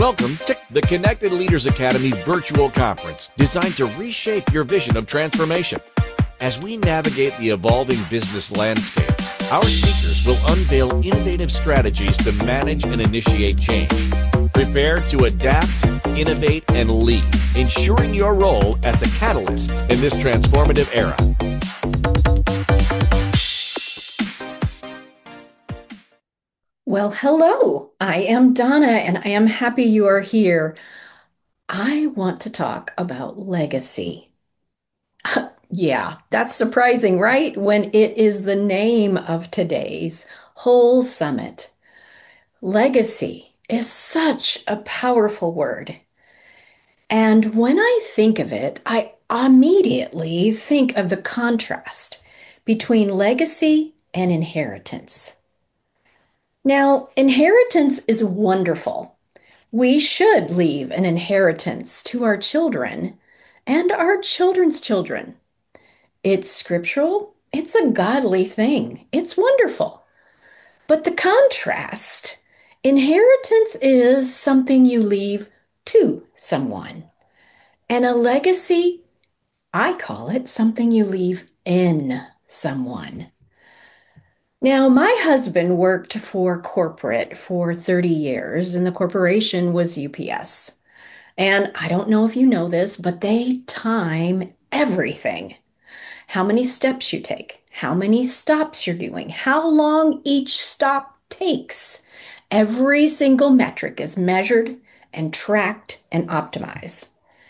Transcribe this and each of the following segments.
Welcome to the Connected Leaders Academy virtual conference designed to reshape your vision of transformation. As we navigate the evolving business landscape, our speakers will unveil innovative strategies to manage and initiate change. Prepare to adapt, innovate, and lead, ensuring your role as a catalyst in this transformative era. Well, hello, I am Donna and I am happy you are here. I want to talk about legacy. Yeah, that's surprising, right? When it is the name of today's whole summit. Legacy is such a powerful word. And when I think of it, I immediately think of the contrast between legacy and inheritance. Now, inheritance is wonderful. We should leave an inheritance to our children and our children's children. It's scriptural, it's a godly thing, it's wonderful. But the contrast, inheritance is something you leave to someone. And a legacy, I call it something you leave in someone. Now, my husband worked for corporate for 30 years, and the corporation was UPS. And I don't know if you know this, but they time everything. How many steps you take, how many stops you're doing, how long each stop takes. Every single metric is measured and tracked and optimized.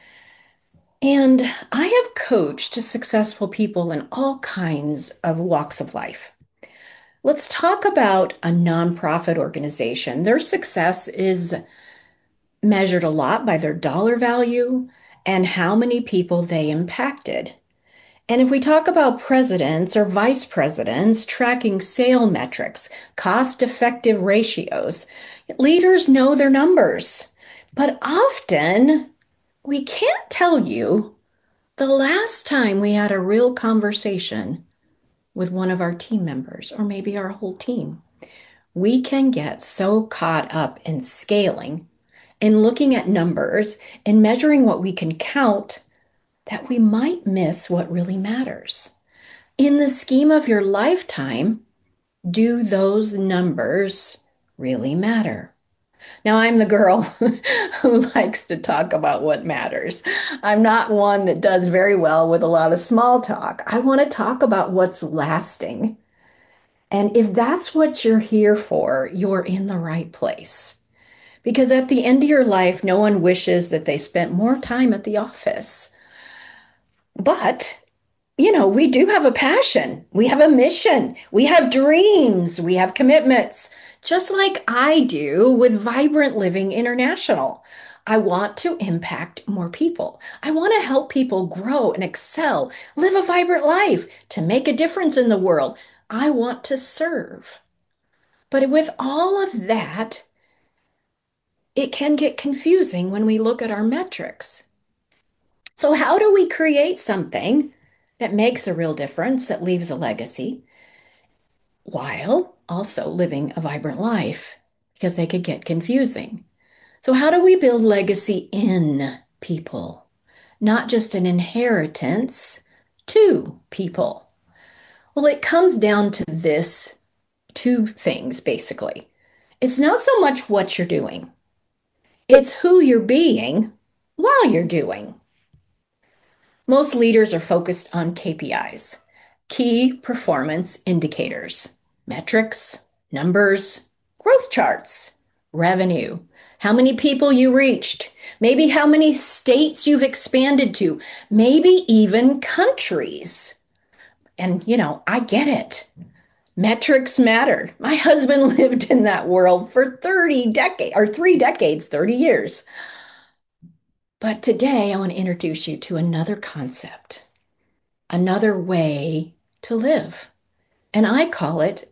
And I have coached successful people in all kinds of walks of life. Let's talk about a nonprofit organization. Their success is measured a lot by their dollar value and how many people they impacted. And if we talk about presidents or vice presidents tracking sale metrics, cost-effective ratios, leaders know their numbers. But often we can't tell you the last time we had a real conversation with one of our team members, or maybe our whole team. We can get so caught up in scaling and looking at numbers and measuring what we can count that we might miss what really matters. In the scheme of your lifetime, do those numbers really matter? Now, I'm the girl who likes to talk about what matters. I'm not one that does very well with a lot of small talk. I want to talk about what's lasting. And if that's what you're here for, you're in the right place. Because at the end of your life, no one wishes that they spent more time at the office. But, we do have a passion. We have a mission. We have dreams. We have commitments. Just like I do with Vibrant Living International. I want to impact more people. I want to help people grow and excel, live a vibrant life, to make a difference in the world. I want to serve. But with all of that, it can get confusing when we look at our metrics. So how do we create something that makes a real difference, that leaves a legacy, while also living a vibrant life? Because they could get confusing. So how do we build legacy in people, not just an inheritance to people? Well, it comes down to this two things, basically. It's not so much what you're doing. It's who you're being while you're doing. Most leaders are focused on KPIs, key performance indicators, metrics, numbers, growth charts, revenue, how many people you reached, maybe how many states you've expanded to, maybe even countries. And, I get it. Metrics matter. My husband lived in that world for 3 decades, 30 years. But today I want to introduce you to another concept, another way to live. And I call it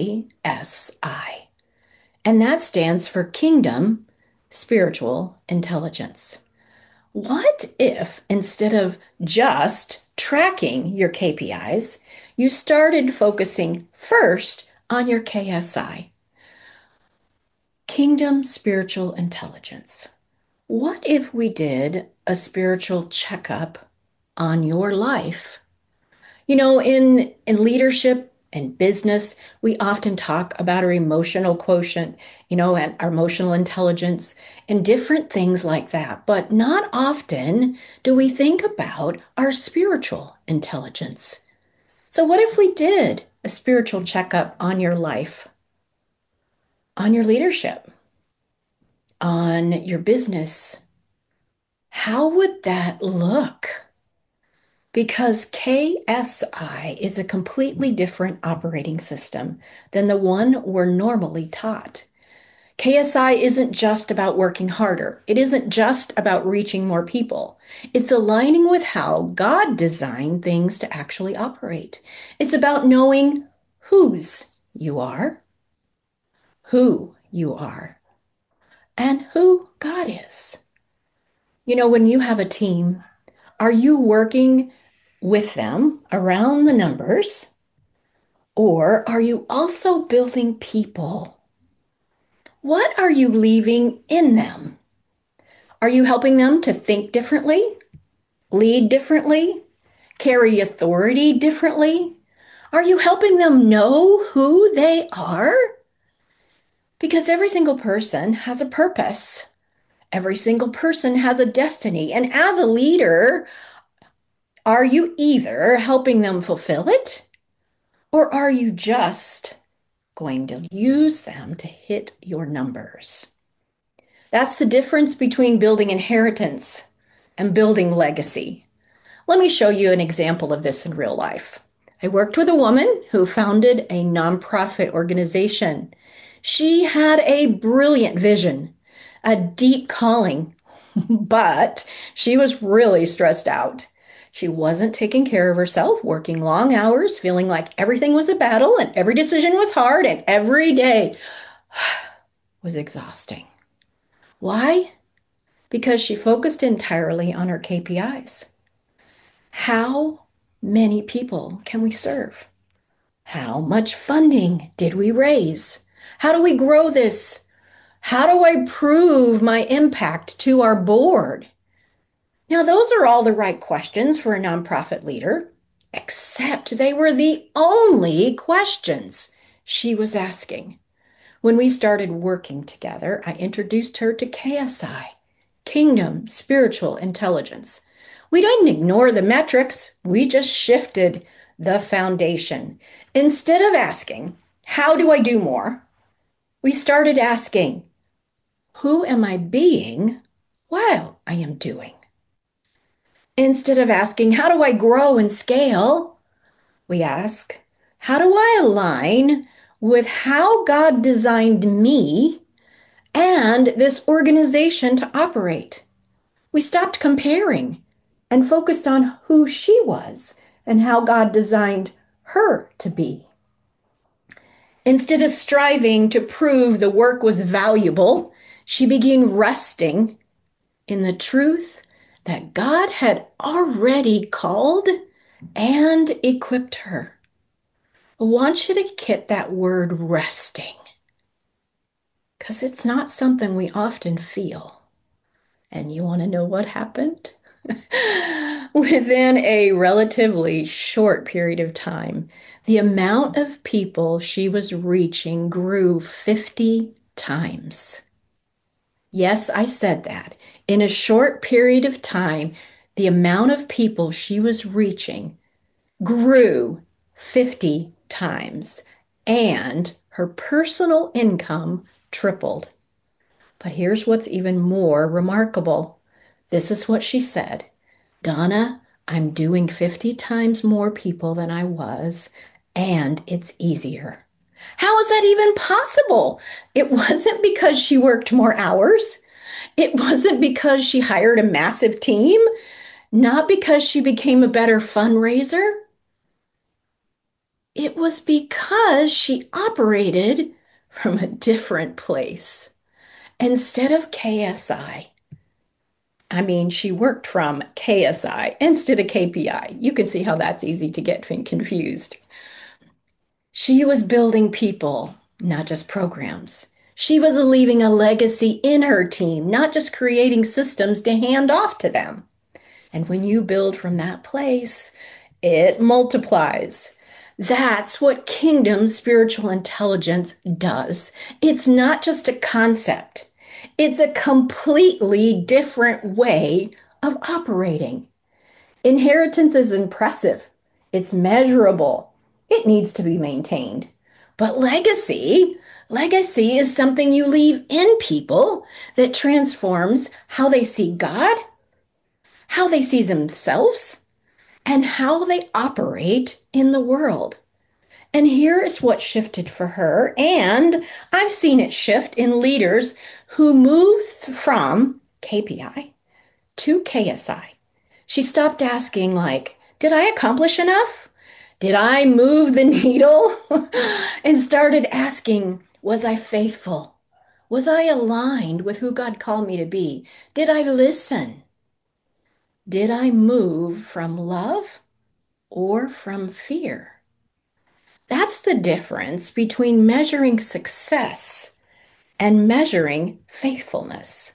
KSI. And that stands for Kingdom Spiritual Intelligence. What if instead of just tracking your KPIs, you started focusing first on your KSI? Kingdom spiritual intelligence. What if we did a spiritual checkup on your life? You know, in leadership and business, we often talk about our emotional quotient, and our emotional intelligence and different things like that. But not often do we think about our spiritual intelligence. So what if we did a spiritual checkup on your life, on your leadership, on your business? How would that look? Because KSI is a completely different operating system than the one we're normally taught. KSI isn't just about working harder. It isn't just about reaching more people. It's aligning with how God designed things to actually operate. It's about knowing whose you are, who you are, and who God is. You know, when you have a team, are you working with them around the numbers, or are you also building people? What are you leaving in them? Are you helping them to think differently, lead differently, carry authority differently? Are you helping them know who they are? Because every single person has a purpose. Every single person has a destiny. And as a leader, are you either helping them fulfill it, or are you just going to use them to hit your numbers? That's the difference between building inheritance and building legacy. Let me show you an example of this in real life. I worked with a woman who founded a nonprofit organization. She had a brilliant vision, a deep calling, but she was really stressed out. She wasn't taking care of herself, working long hours, feeling like everything was a battle and every decision was hard and every day was exhausting. Why? Because she focused entirely on her KPIs. How many people can we serve? How much funding did we raise? How do we grow this? How do I prove my impact to our board? Now, those are all the right questions for a nonprofit leader, except they were the only questions she was asking. When we started working together, I introduced her to KSI, Kingdom Spiritual Intelligence. We didn't ignore the metrics, we just shifted the foundation. Instead of asking, how do I do more? We started asking, who am I being while I am doing? Instead of asking, how do I grow and scale? We ask, how do I align with how God designed me and this organization to operate? We stopped comparing and focused on who she was and how God designed her to be. Instead of striving to prove the work was valuable, she began resting in the truth that God had already called and equipped her. I want you to get that word resting, because it's not something we often feel. And you want to know what happened? Within a relatively short period of time, the amount of people she was reaching grew 50 times. Yes, I said that. In a short period of time, the amount of people she was reaching grew 50 times, and her personal income tripled. But here's what's even more remarkable. This is what she said. Donna, I'm doing 50 times more people than I was, and it's easier. How is that even possible? It wasn't because she worked more hours. It wasn't because she hired a massive team. Not because she became a better fundraiser. It was because she operated from a different place. Instead of KSI, she worked from KSI instead of KPI. You can see how that's easy to get confused. She was building people, not just programs. She was leaving a legacy in her team, not just creating systems to hand off to them. And when you build from that place, it multiplies. That's what kingdom spiritual intelligence does. It's not just a concept, it's a completely different way of operating. Inheritance is impressive, it's measurable, it needs to be maintained. But legacy is something you leave in people that transforms how they see God, how they see themselves, and how they operate in the world. And here is what shifted for her. And I've seen it shift in leaders who moved from KPI to KSI. She stopped asking, like, did I accomplish enough? Did I move the needle? And started asking, was I faithful? Was I aligned with who God called me to be? Did I listen? Did I move from love or from fear? That's the difference between measuring success and measuring faithfulness.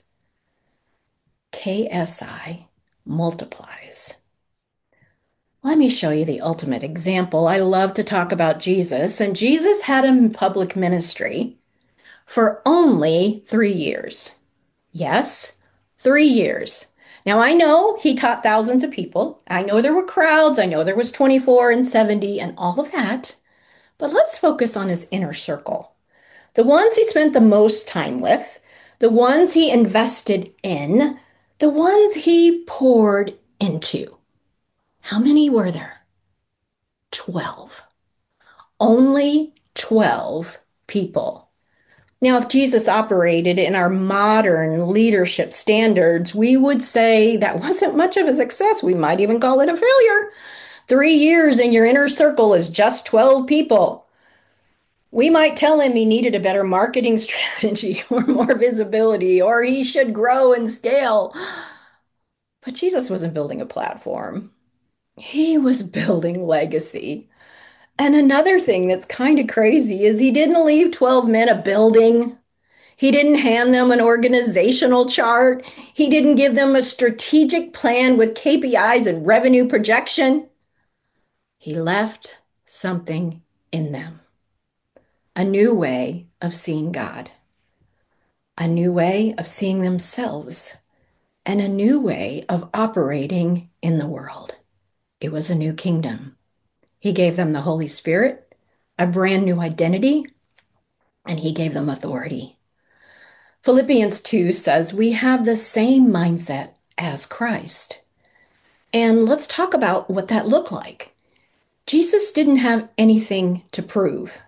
KSI multiplies. Let me show you the ultimate example. I love to talk about Jesus, and Jesus had a public ministry for only 3 years. Yes, 3 years. Now, I know he taught thousands of people. I know there were crowds. I know there was 24 and 70 and all of that. But let's focus on his inner circle. The ones he spent the most time with, the ones he invested in, the ones he poured into. How many were there? 12. Only 12 people. Now, if Jesus operated in our modern leadership standards, we would say that wasn't much of a success. We might even call it a failure. 3 years and your inner circle is just 12 people. We might tell him he needed a better marketing strategy or more visibility, or he should grow and scale. But Jesus wasn't building a platform. He was building legacy. And another thing that's kind of crazy is he didn't leave 12 men a building. He didn't hand them an organizational chart. He didn't give them a strategic plan with KPIs and revenue projection. He left something in them. A new way of seeing God, a new way of seeing themselves, and a new way of operating in the world. It was a new kingdom. He gave them the Holy Spirit, a brand new identity, and he gave them authority. Philippians 2 says we have the same mindset as Christ. And let's talk about what that looked like. Jesus didn't have anything to prove.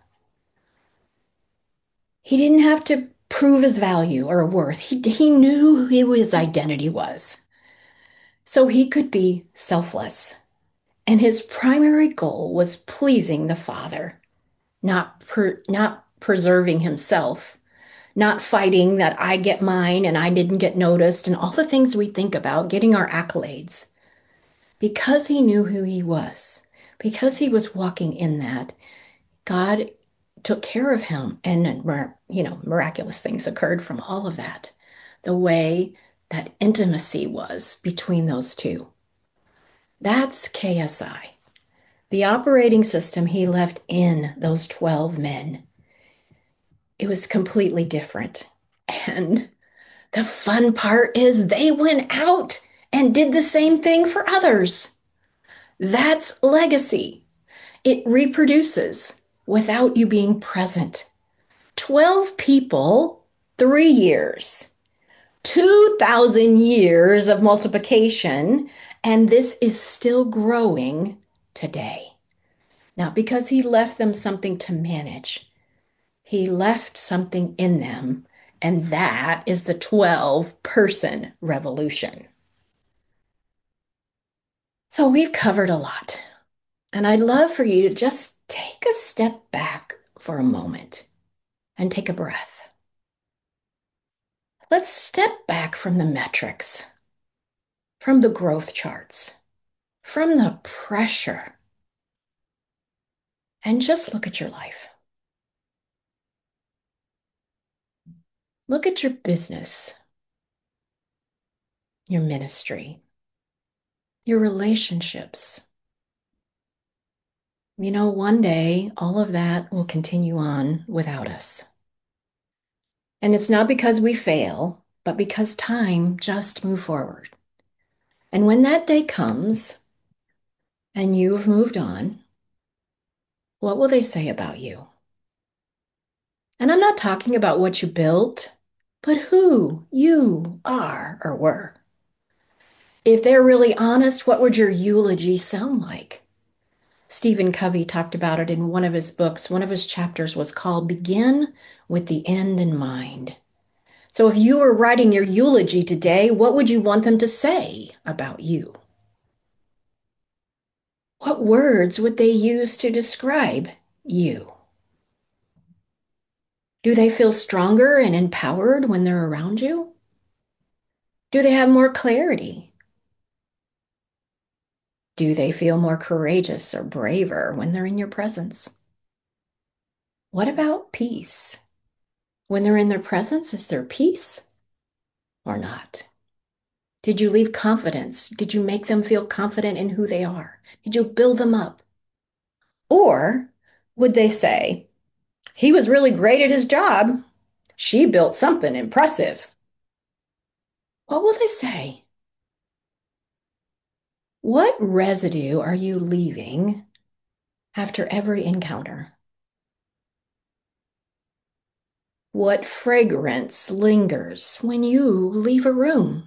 He didn't have to prove his value or worth. He knew who his identity was. So he could be selfless. And his primary goal was pleasing the Father, not preserving himself, not fighting that I get mine and I didn't get noticed and all the things we think about, getting our accolades. Because he knew who he was, because he was walking in that, God took care of him, and miraculous things occurred from all of that. The way that intimacy was between those two. That's KSI. The operating system he left in those 12 men. It was completely different. And the fun part is they went out and did the same thing for others. That's legacy. It reproduces without you being present. 12 people, 3 years, 2,000 years of multiplication, and this is still growing today. Not because he left them something to manage. He left something in them, and that is the 12-person revolution. So we've covered a lot, and I'd love for you to just take a step back for a moment and take a breath. Let's step back from the metrics, from the growth charts, from the pressure, and just look at your life. Look at your business, your ministry, your relationships. One day all of that will continue on without us. And it's not because we fail, but because time just moved forward. And when that day comes and you have moved on, what will they say about you? And I'm not talking about what you built, but who you are or were. If they're really honest, what would your eulogy sound like? Stephen Covey talked about it in one of his books. One of his chapters was called Begin with the End in Mind. So if you were writing your eulogy today, what would you want them to say about you? What words would they use to describe you? Do they feel stronger and empowered when they're around you? Do they have more clarity? Do they feel more courageous or braver when they're in your presence? What about peace? When they're in their presence, is there peace or not? Did you leave confidence? Did you make them feel confident in who they are? Did you build them up? Or would they say, he was really great at his job. She built something impressive. What will they say? What residue are you leaving after every encounter? What fragrance lingers when you leave a room?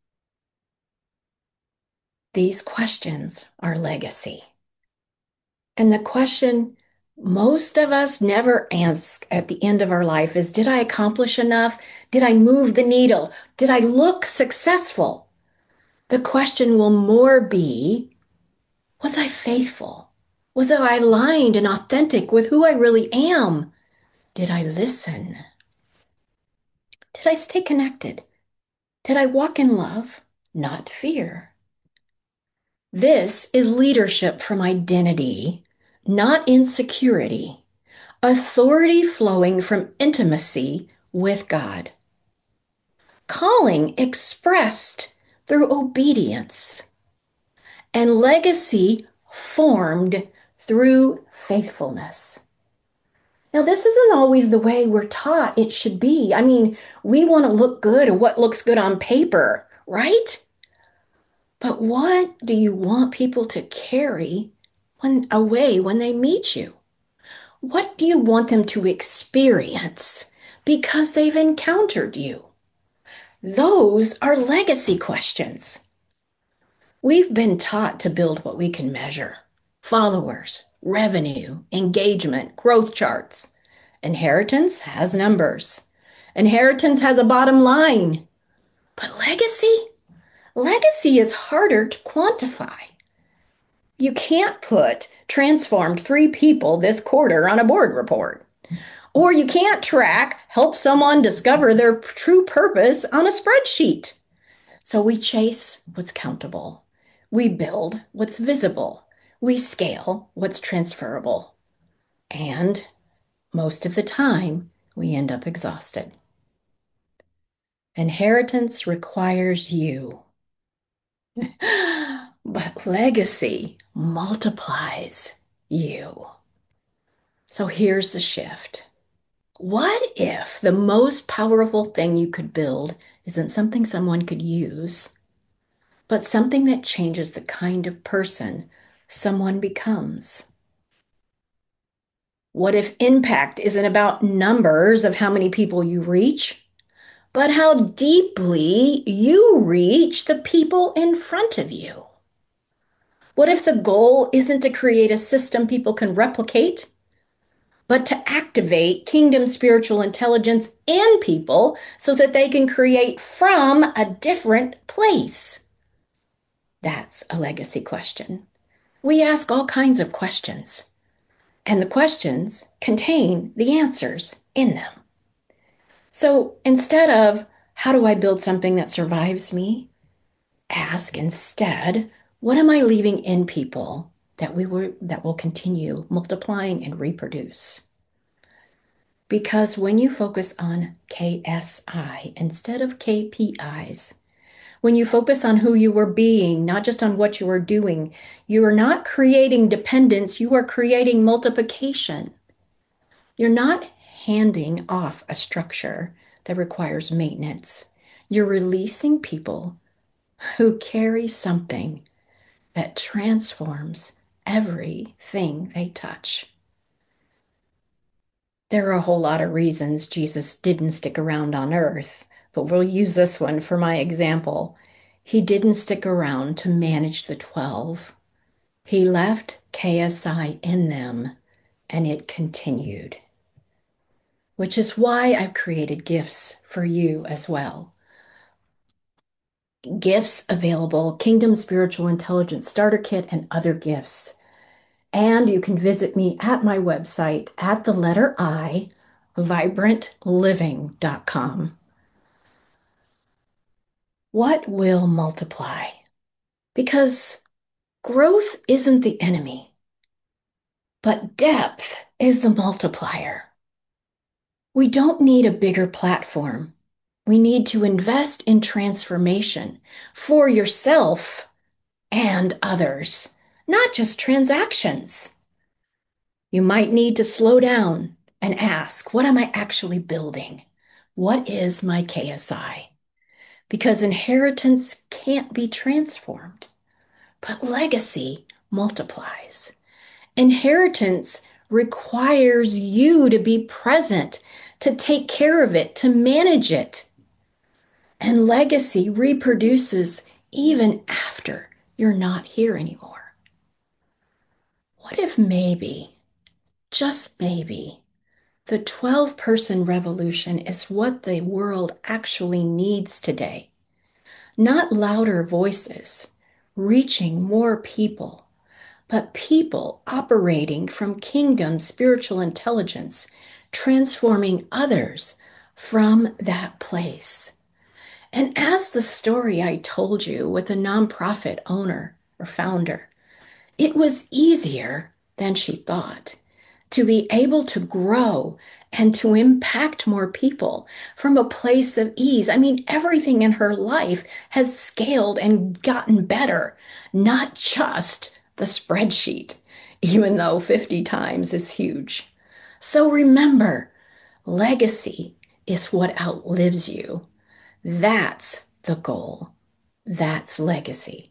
These questions are legacy. And the question most of us never ask at the end of our life is, did I accomplish enough? Did I move the needle? Did I look successful? The question will more be, was I faithful? Was I aligned and authentic with who I really am? Did I listen? Did I stay connected? Did I walk in love, not fear? This is leadership from identity, not insecurity. Authority flowing from intimacy with God. Calling expressed through obedience. And legacy formed through faithfulness. Now, this isn't always the way we're taught it should be. I mean, we want to look good or what looks good on paper, right? But what do you want people to carry away when they meet you? What do you want them to experience because they've encountered you? Those are legacy questions. We've been taught to build what we can measure: followers, revenue, engagement, growth charts. Inheritance has numbers. Inheritance has a bottom line. But legacy? Legacy is harder to quantify. You can't put transformed 3 people this quarter on a board report. Or you can't track, help someone discover their true purpose on a spreadsheet. So we chase what's countable. We build what's visible. We scale what's transferable. And most of the time, we end up exhausted. Inheritance requires you. But legacy multiplies you. So here's the shift. What if the most powerful thing you could build isn't something someone could use, but something that changes the kind of person someone becomes? What if impact isn't about numbers of how many people you reach, but how deeply you reach the people in front of you? What if the goal isn't to create a system people can replicate, but to activate kingdom spiritual intelligence in people so that they can create from a different place? That's a legacy question. We ask all kinds of questions, and the questions contain the answers in them. So instead of, how do I build something that survives me? Ask instead, what am I leaving in people that will continue multiplying and reproduce? Because when you focus on KSI instead of KPIs, when you focus on who you are being, not just on what you are doing, you are not creating dependence, you are creating multiplication. You're not handing off a structure that requires maintenance. You're releasing people who carry something that transforms everything they touch. There are a whole lot of reasons Jesus didn't stick around on earth, but we'll use this one for my example. He didn't stick around to manage the 12. He left KSI in them, and it continued. Which is why I've created gifts for you as well. Gifts available, Kingdom Spiritual Intelligence Starter Kit and other gifts. And you can visit me at my website at the letter I, vibrantliving.com. What will multiply? Because growth isn't the enemy, but depth is the multiplier. We don't need a bigger platform. We need to invest in transformation for yourself and others, not just transactions. You might need to slow down and ask, what am I actually building? What is my KSI? Because inheritance can't be transformed, but legacy multiplies. Inheritance requires you to be present, to take care of it, to manage it. And legacy reproduces even after you're not here anymore. What if maybe, just maybe, the 12-person revolution is what the world actually needs today? Not louder voices reaching more people, but people operating from kingdom spiritual intelligence, transforming others from that place. And as the story I told you with the nonprofit owner or founder, it was easier than she thought to be able to grow and to impact more people from a place of ease. I mean, everything in her life has scaled and gotten better, not just the spreadsheet, even though 50 times is huge. So remember, legacy is what outlives you. That's the goal. That's legacy.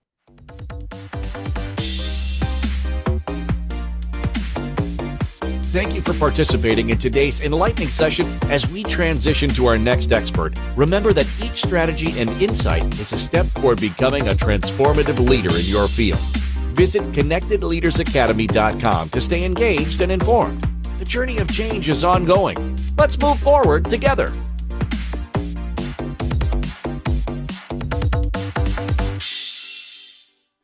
Thank you for participating in today's enlightening session as we transition to our next expert. Remember that each strategy and insight is a step toward becoming a transformative leader in your field. Visit ConnectedLeadersAcademy.com to stay engaged and informed. The journey of change is ongoing. Let's move forward together.